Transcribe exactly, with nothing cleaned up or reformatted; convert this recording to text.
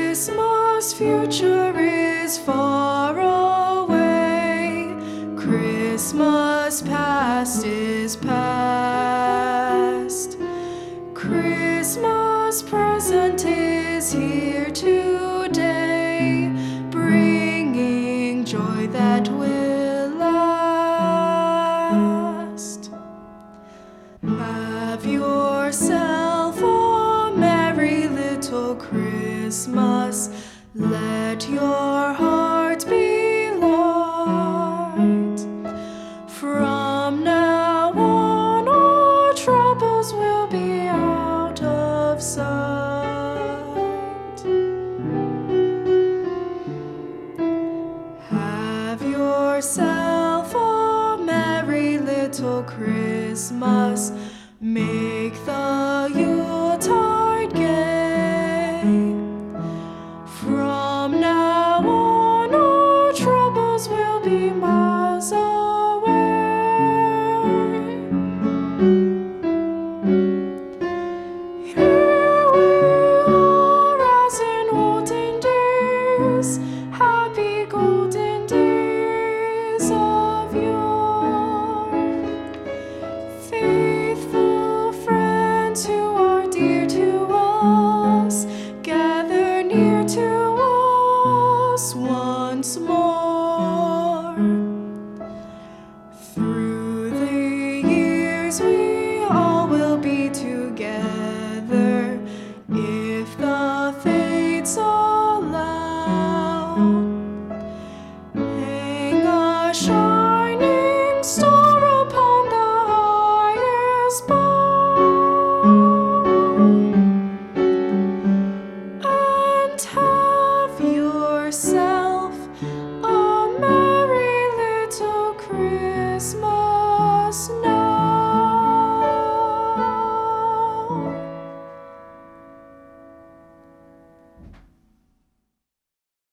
Christmas future is far away. Christmas past is past. Christmas present is here today, bringing joy that will last. Have yourself a merry little Christmas. Let your heart be light. From now on, our troubles will be out of sight. Have yourself a merry little Christmas.